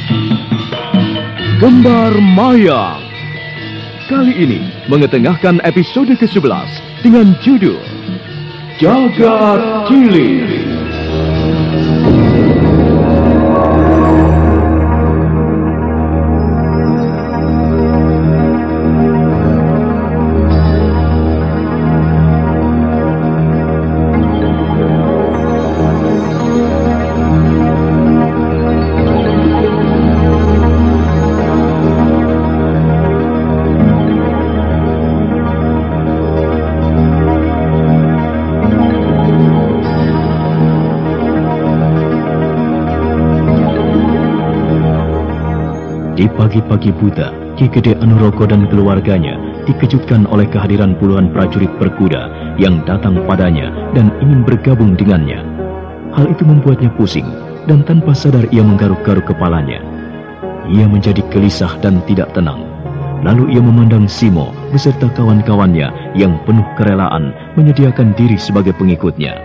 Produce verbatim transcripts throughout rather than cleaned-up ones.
Gembar Mayang. Kali ini mengetengahkan episode kesebelas dengan judul Jagat Cilik. Di pagi-pagi buta, Ki Gede Anuroko dan keluarganya dikejutkan oleh kehadiran puluhan prajurit berkuda yang datang padanya dan ingin bergabung dengannya. Hal itu membuatnya pusing dan tanpa sadar ia menggaruk-garuk kepalanya. Ia menjadi gelisah dan tidak tenang. Lalu ia memandang Simo beserta kawan-kawannya yang penuh kerelaan menyediakan diri sebagai pengikutnya.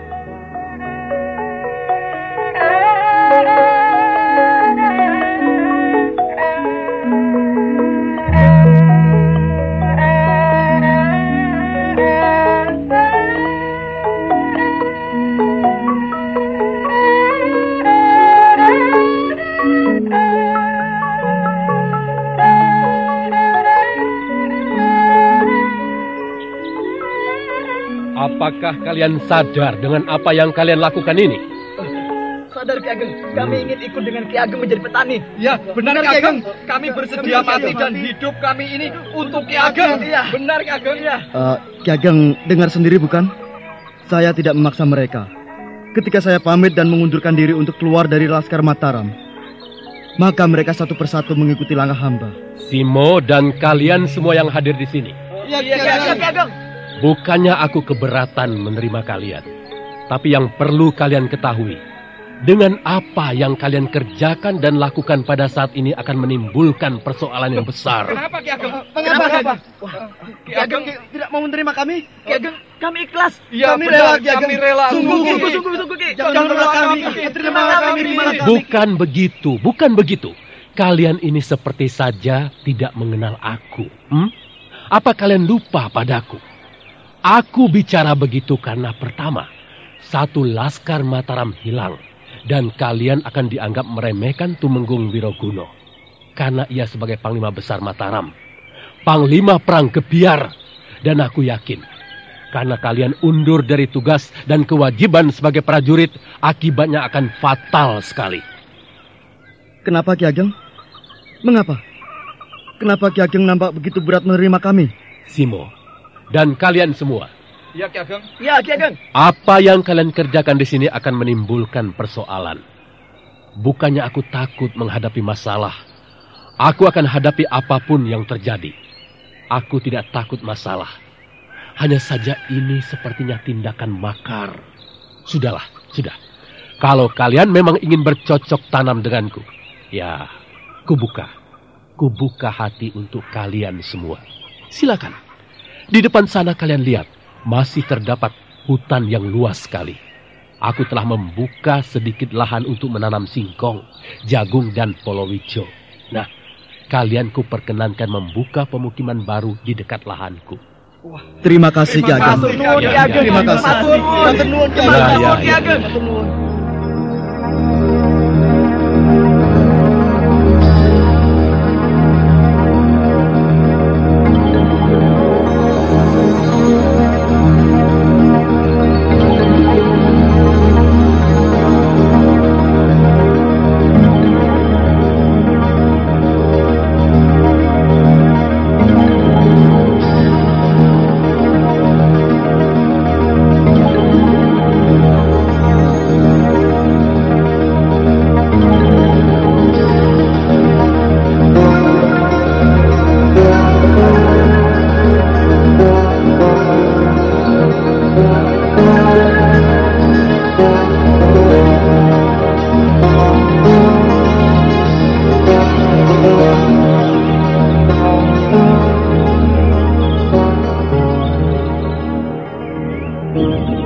Apakah kalian sadar dengan apa yang kalian lakukan ini? Sadar, Ki Ageng. Kami ingin ikut dengan Ki Ageng menjadi petani. Ya, benar, Ki Ageng. Kami bersedia mati dan hidup kami ini untuk Ki Ageng. Ya. Benar, Ki Ageng. Ya. Uh, Ki Ageng dengar sendiri bukan? Saya tidak memaksa mereka. Ketika saya pamit dan mengundurkan diri untuk keluar dari Laskar Mataram, maka mereka satu persatu mengikuti langkah hamba. Simo dan kalian semua yang hadir di sini. Ya, Ki Ageng. Bukannya aku keberatan menerima kalian, tapi yang perlu kalian ketahui, dengan apa yang kalian kerjakan dan lakukan pada saat ini akan menimbulkan persoalan yang besar. Kenapa, Ki Ageng? Kenapa, Kenapa? Wah, Ki Ageng tidak mau menerima kami. Ki Ageng, kami ikhlas. Ya, kami benar, rela, Ki Ageng. kami rela. Sungguh, Sungguh, sungguh, sungguh, sungguh, Ki. Jangan menolak kami. Terima kami, terima kami. Bukan begitu, bukan begitu. Kalian ini seperti saja tidak mengenal aku. Hmm? Apa kalian lupa padaku? Aku bicara begitu karena pertama, satu Laskar Mataram hilang dan kalian akan dianggap meremehkan Tumenggung Wiroguno karena ia sebagai Panglima Besar Mataram, Panglima Perang Gebiar, dan aku yakin karena kalian undur dari tugas dan kewajiban sebagai prajurit, akibatnya akan fatal sekali. Kenapa, Ki Ageng? Mengapa? Kenapa Ki Ageng nampak begitu berat menerima kami? Simo dan kalian semua. Ya, Ki Ageng. Ya, Ki Ageng. Apa yang kalian kerjakan di sini akan menimbulkan persoalan. Bukannya aku takut menghadapi masalah. Aku akan hadapi apapun yang terjadi. Aku tidak takut masalah. Hanya saja ini sepertinya tindakan makar. Sudahlah, sudah. Kalau kalian memang ingin bercocok tanam denganku, ya, kubuka. Kubuka hati untuk kalian semua. Silakan. Di depan sana kalian lihat, masih terdapat hutan yang luas sekali. Aku telah membuka sedikit lahan untuk menanam singkong, jagung, dan polowijo. Nah, kalian kuperkenankan membuka pemukiman baru di dekat lahanku. Wah, terima kasih, Ki Ageng. Terima kasih. Terima kasih.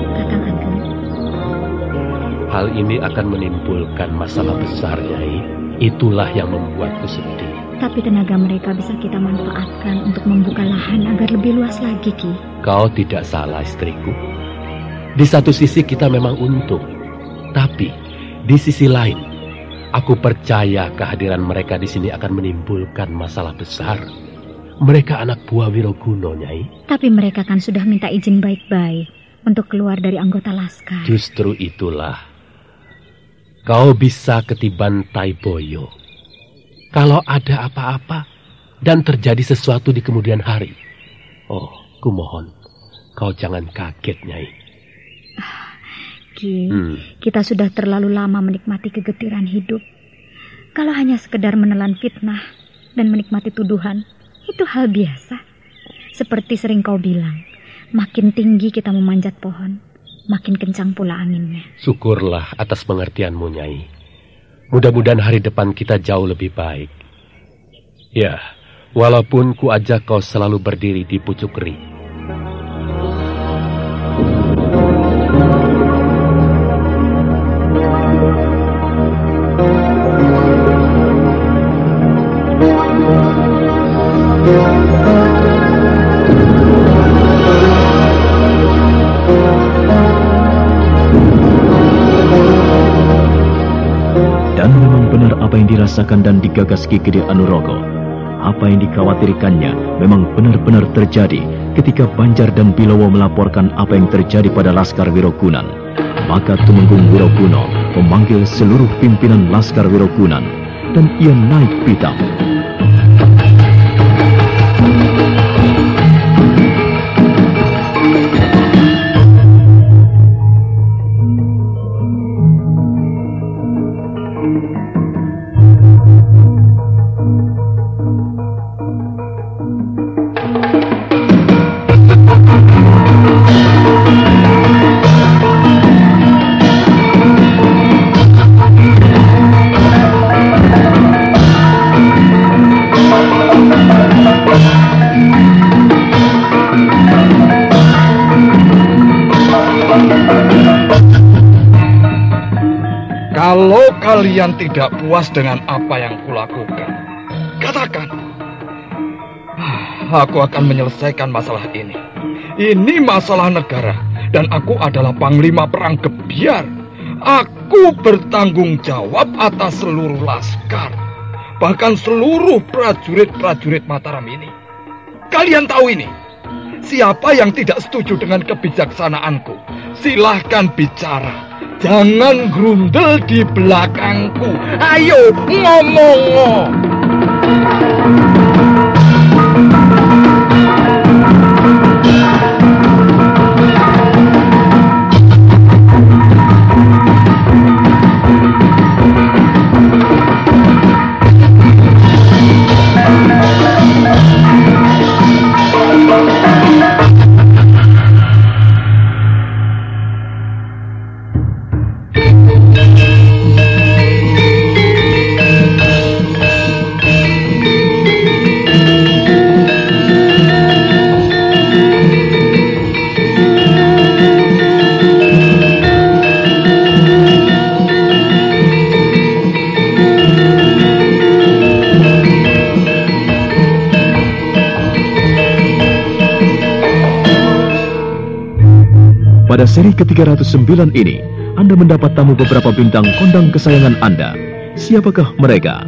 Hal ini akan menimbulkan masalah besar, Nyai. Itulah yang membuatku sedih. Tapi tenaga mereka bisa kita manfaatkan untuk membuka lahan agar lebih luas lagi, Ki. Kau tidak salah, istriku. Di satu sisi kita memang untung. Tapi di sisi lain, aku percaya kehadiran mereka di sini akan menimbulkan masalah besar. Mereka anak buah Wiroguna, Nyai. Tapi mereka kan sudah minta izin baik-baik untuk keluar dari anggota laskar. Justru itulah. Kau bisa ketiban Taiboyo. Kalau ada apa-apa dan terjadi sesuatu di kemudian hari. Oh, kumohon, kau jangan kaget, Nyai. Ah, Ki, Hmm. kita sudah terlalu lama menikmati kegetiran hidup. Kalau hanya sekedar menelan fitnah dan menikmati tuduhan, itu hal biasa. Seperti sering kau bilang, makin tinggi kita memanjat pohon, makin kencang pula anginnya. Syukurlah atas pengertianmu, Nyai. Mudah-mudahan hari depan kita jauh lebih baik. Ya, walaupun ku ajak kau selalu berdiri di pucuk ri. Dan memang benar apa yang dirasakan dan digagas Ki Gede Anurogo. Apa yang dikhawatirkannya memang benar-benar terjadi ketika Banjar dan Bilowo melaporkan apa yang terjadi pada Laskar Wirogunan. Maka Tumenggung Wiroguna memanggil seluruh pimpinan Laskar Wirogunan dan ia naik pitam. Kalau kalian tidak puas dengan apa yang kulakukan, katakan. Aku akan menyelesaikan masalah ini. Ini masalah negara, dan aku adalah Panglima Perang Gebiar. Aku bertanggung jawab atas seluruh laskar, bahkan seluruh prajurit-prajurit Mataram ini. Kalian tahu ini? Siapa yang tidak setuju dengan kebijaksanaanku, silahkan bicara. Jangan grundel di belakangku. Ayo ngomong. Pada seri ke tiga ratus sembilan ini, Anda mendapat tamu beberapa bintang kondang kesayangan Anda. Siapakah mereka?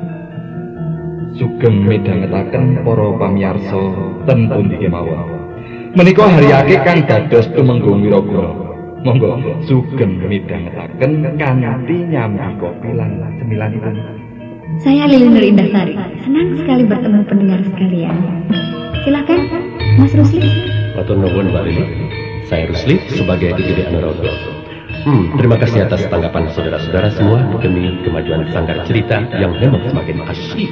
Sugeng midhangetaken para pamirsa ten pundi kemawon. Menika hariyake kang dados Tumenggung Wiroguna. Monggo sugeng midhangetaken kanthi nyambi kopi lan cemilanipun. Saya Lili Nur Indasari. Senang sekali bertemu pendengar sekalian. Silakan, Mas Rusli. Matur nuwun, Mbak Lili. Saya Rusli sebagai Ki Gede Anurogo. Hmm, terima kasih atas tanggapan saudara-saudara semua demi kemajuan sanggar cerita yang memang semakin asyik.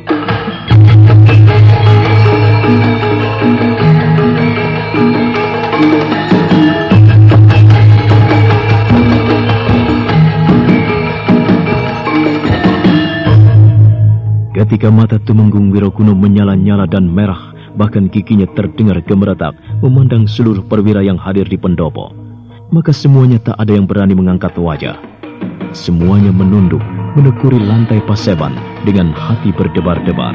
Ketika mata Tumenggung Wiroguna menyala-nyala dan merah, bahkan giginya terdengar gemeretak memandang seluruh perwira yang hadir di pendopo. maka semuanya tak ada yang berani mengangkat wajah. Semuanya menunduk, menekuri lantai Paseban dengan hati berdebar-debar.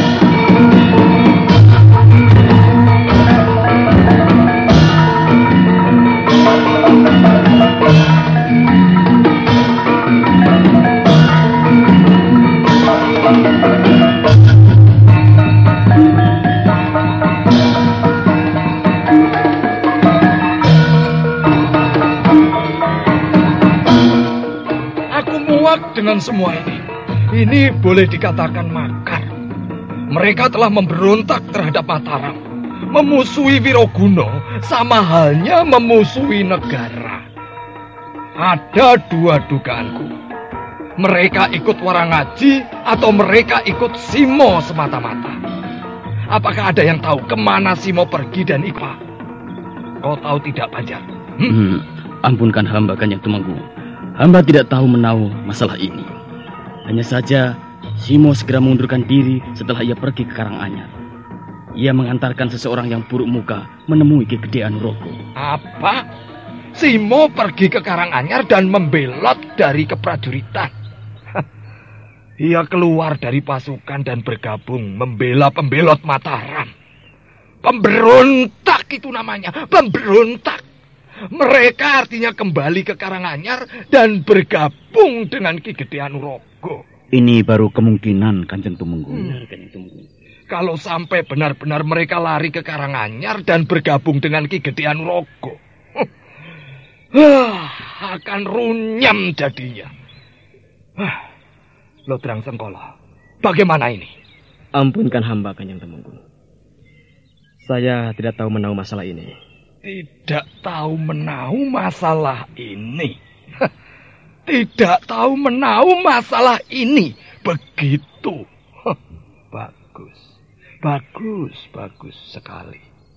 Dengan semua ini, ini boleh dikatakan makar. Mereka telah memberontak terhadap Mataram, memusuhi Wiroguna, sama halnya memusuhi negara. Ada dua dugaanku. Mereka ikut Warangaji atau mereka ikut Simo semata-mata. Apakah ada yang tahu kemana Simo pergi dan Ipa? Kau tahu tidak, Banjar? Hmm? Hmm, ampunkan hamba, Kanjeng Tumenggung. Hamba tidak tahu menahu masalah ini. Hanya saja Simo segera mengundurkan diri setelah ia pergi ke Karanganyar. Ia mengantarkan seseorang yang buruk muka menemui Ki Gede Anurogo. Apa? Simo pergi ke Karanganyar dan membelot dari keprajuritan. Ia keluar dari pasukan dan bergabung membela pembelot Mataram. Pemberontak itu namanya, pemberontak. Mereka artinya kembali ke Karanganyar dan bergabung dengan Ki Gede Anurogo. Ini baru kemungkinan, Kanjeng Tumenggung. Hmm. Kalau sampai benar-benar mereka lari ke Karanganyar dan bergabung dengan Ki Gede Anurogo, huh, akan runyam jadinya. Huh. Lodrang Sengkolo, bagaimana ini? Ampunkan hamba, Kanjeng Tumenggung. Saya tidak tahu menahu masalah ini. Tidak tahu menahu masalah ini. Tidak tahu menahu masalah ini. Begitu. Bagus. Bagus, bagus sekali.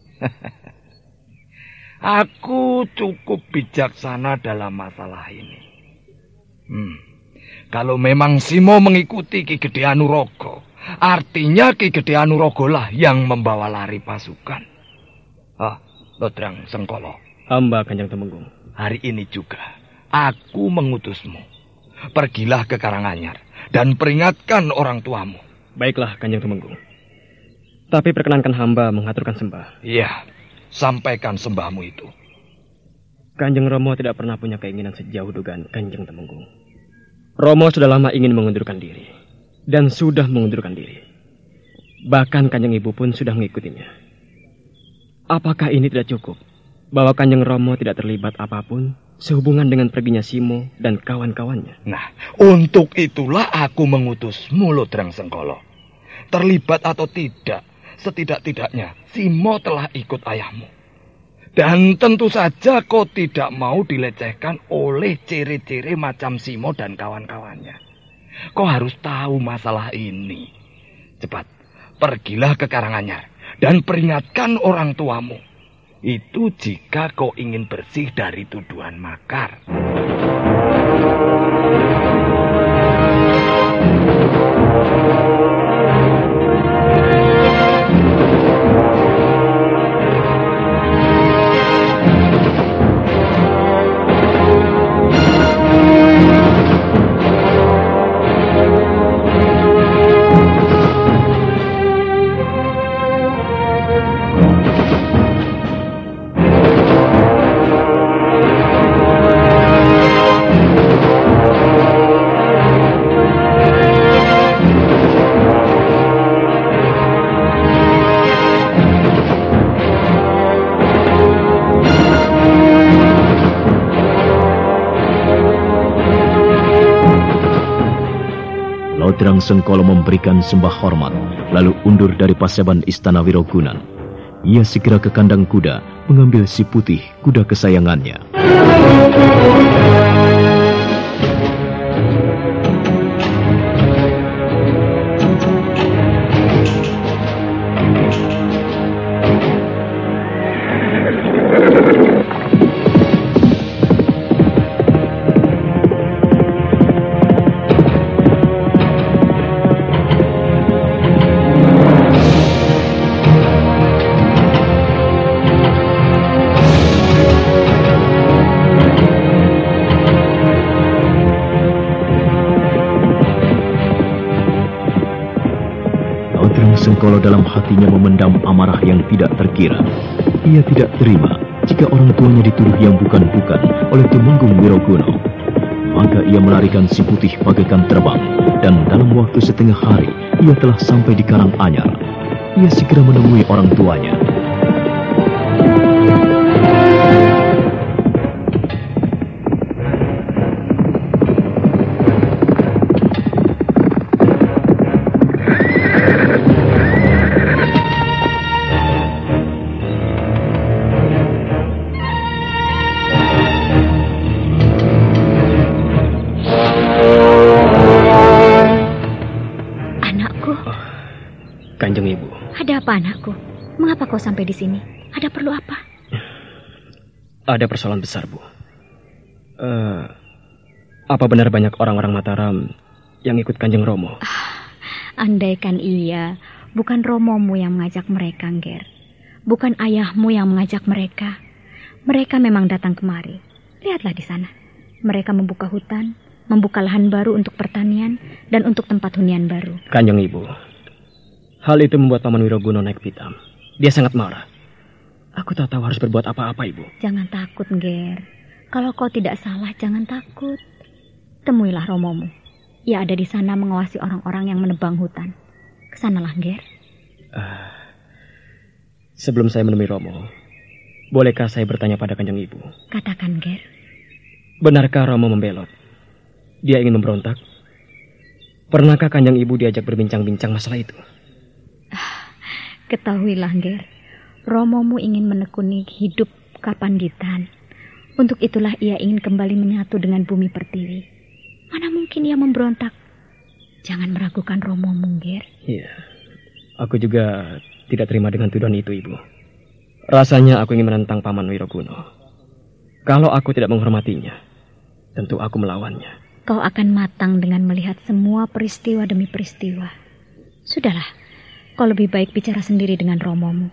Aku cukup bijaksana dalam masalah ini. Hmm. Kalau memang Simo mengikuti Ki Gede Anurogo, artinya Ki Gede Anurogo lah yang membawa lari pasukan. Ah, Lodrang Sengkolo. Hamba, Kanjeng Tumenggung. Hari ini juga aku mengutusmu. Pergilah ke Karanganyar dan peringatkan orang tuamu. Baiklah, Kanjeng Tumenggung. Tapi perkenankan hamba mengaturkan sembah. Iya, sampaikan sembahmu itu. Kanjeng Romo tidak pernah punya keinginan sejauh dugaan Kanjeng Tumenggung. Romo sudah lama ingin mengundurkan diri. Dan sudah mengundurkan diri. Bahkan Kanjeng Ibu pun sudah mengikutinya. Apakah ini tidak cukup? Bahwa Kanjeng Romo tidak terlibat apapun sehubungan dengan perginya Simo dan kawan-kawannya. Nah, untuk itulah aku mengutusmu, Lodrang Sengkolo. Terlibat atau tidak, setidak-tidaknya Simo telah ikut ayahmu. Dan tentu saja kau tidak mau dilecehkan oleh ciri-ciri macam Simo dan kawan-kawannya. Kau harus tahu masalah ini. Cepat, pergilah ke Karanganyar dan peringatkan orang tuamu. Itu jika kau ingin bersih dari tuduhan makar. Lodrang Sengkolo memberikan sembah hormat, lalu undur dari Paseban Istana Wirogunan. Ia segera ke kandang kuda, mengambil si putih, kuda kesayangannya. Sengkolo dalam hatinya memendam amarah yang tidak terkira. Ia tidak terima jika orang tuanya dituduh yang bukan-bukan oleh Tumenggung Wiroguno. Maka ia melarikan si putih bagaikan terbang, dan dalam waktu setengah hari ia telah sampai di Karanganyar. Ia segera menemui orang tuanya. Kanjeng Ibu. Ada apa, anakku? Mengapa kau sampai di sini? Ada perlu apa? Ada persoalan besar, Bu. Uh, apa benar banyak orang-orang Mataram yang ikut Kanjeng Romo? Ah, andaikan iya, bukan Romomu yang mengajak mereka, Ngger. Bukan ayahmu yang mengajak mereka. Mereka memang datang kemari. Lihatlah di sana. Mereka membuka hutan, membuka lahan baru untuk pertanian, dan untuk tempat hunian baru. Kanjeng Ibu, hal itu membuat Paman Wiroguno naik pitam. Dia sangat marah. Aku tak tahu harus berbuat apa-apa, Ibu. Jangan takut, Ngger. Kalau kau tidak salah, jangan takut. Temuilah Romomu. Ia ada di sana mengawasi orang-orang yang menebang hutan. Kesanalah, Ngger. Uh, sebelum saya menemui Romo, bolehkah saya bertanya pada Kanjeng Ibu? Katakan, Ngger. Benarkah Romo membelot? Dia ingin memberontak? Pernahkah Kanjeng Ibu diajak berbincang-bincang masalah itu? Ketahuilah, Ngger, Romomu ingin menekuni hidup Kapanditan. Untuk itulah ia ingin kembali menyatu dengan bumi pertiwi. Mana mungkin ia memberontak? Jangan meragukan Romomu, Ngger. Iya, aku juga tidak terima dengan tuduhan itu, Ibu. Rasanya aku ingin menentang Paman Wiroguno. Kalau aku tidak menghormatinya, tentu aku melawannya. Kau akan matang dengan melihat semua peristiwa demi peristiwa. Sudahlah, kau lebih baik bicara sendiri dengan Romomu.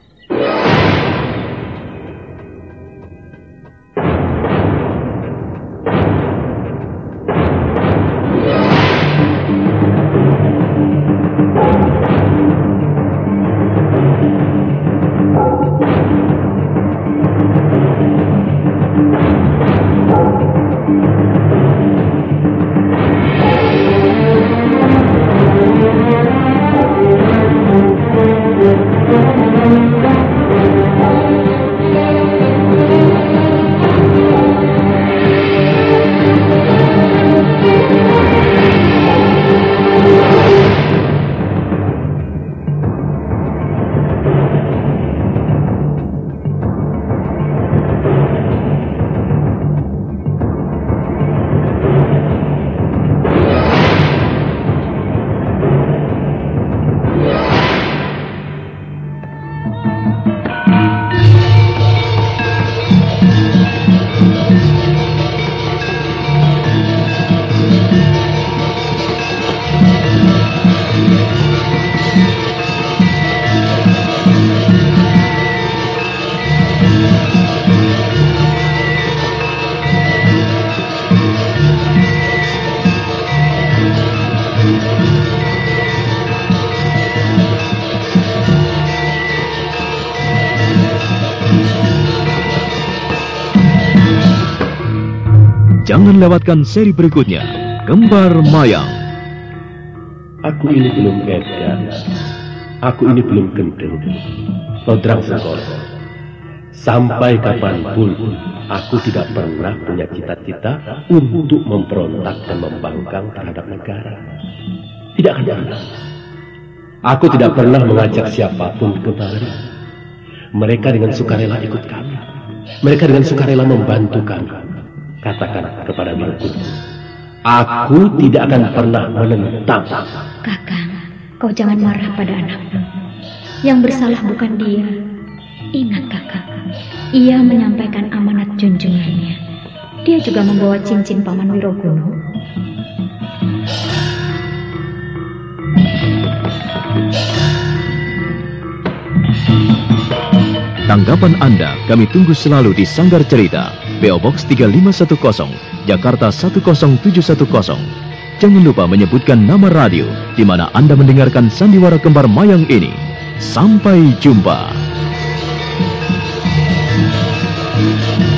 Jangan lewatkan seri berikutnya, Gembar Mayang. Aku ini belum edan, aku ini belum gendeng, Todrang Sengkolo. Sampai kapanpun, aku tidak pernah punya cita-cita untuk memberontak dan membangkang terhadap negara. Tidak akan pernah. Aku tidak pernah mengajak siapapun kemari. Mereka dengan sukarela ikut kami. Mereka dengan sukarela membantu kami. Katakan kepada Wiroguno, aku tidak akan pernah menentang. Kakang, kau jangan marah pada anakmu. Yang bersalah bukan dia. Ingat, kakang, ia menyampaikan amanat junjungannya. Dia juga membawa cincin Paman Wiroguno. Tanggapan Anda kami tunggu selalu di Sanggar Cerita, P O Box tiga lima satu nol, Jakarta satu nol tujuh satu nol. jangan lupa menyebutkan nama radio di mana Anda mendengarkan sandiwara kembar mayang ini. Sampai jumpa.